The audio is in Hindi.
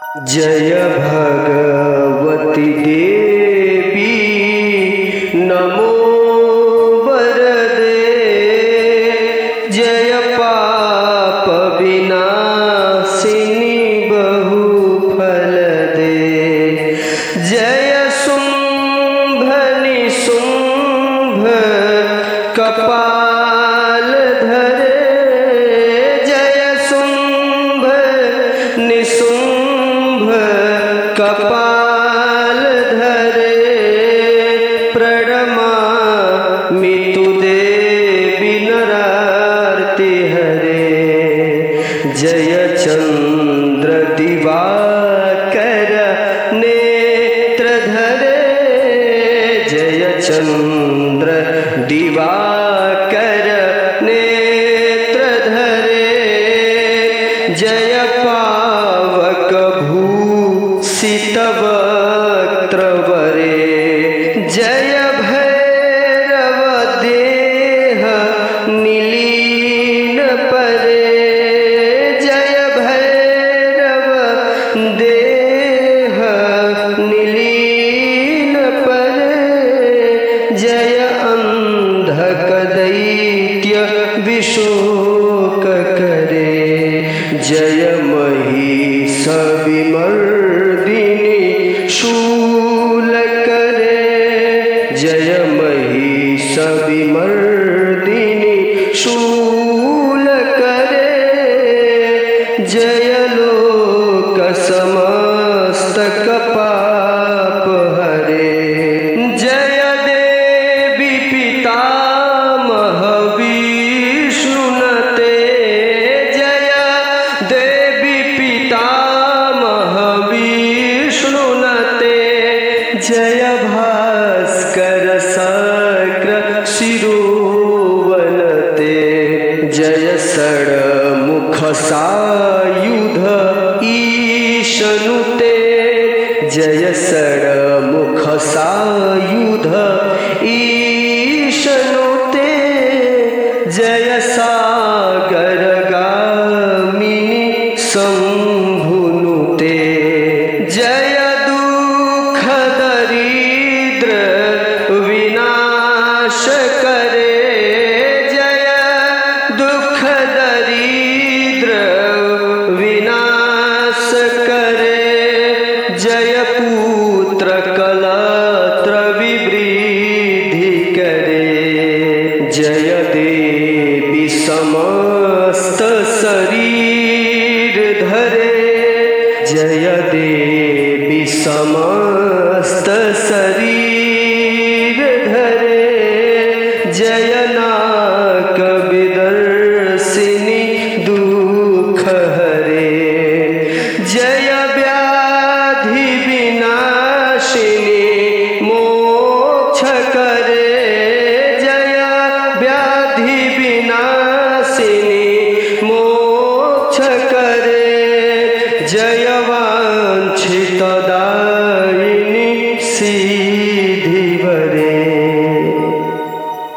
जय भगवती देवी नमो वरदे, जय पाप विनाशिनी बहुफल दे, जय शुंभ निशुंभ कपाल धरे, जय शुंभ निशुंभ कपाल धरे, प्रणमामि देवी नरार्ति हरे, जय चंद्र दिवाकर नेत्र धरे, जय चंद्र दिवाकर नेत्र धरे, जय पावक भूषित वक्त्र वरे, जय भैरव देह नीलीन परे, जय भैरव देह नीलीन परे, जय अंधक दैत्य विशोक करे, जय महिषविमर्दिनी शूल करे, जय महिषविमर्दिनी शूल करे, जय लोक समस्तक पाप हरे, जय देवी पितामह विष्णुनते, जय देवी पितामह विष्णुनते, जय भास्कर शक्र शिरोवनते, जय षड्मुख सायुध ईशनुते, जय षड्मुख सायुध ईशनुते, जय सागर गामिनी शंभुनुते, जय दुख दरिद्र विनाश करे, जय दुख दरिद्र विनाश करे, जय पुत्र कलत्र विवृद्धि करे, जय देवी समस्त शरीर धरे, जय देवी समस्त शरीर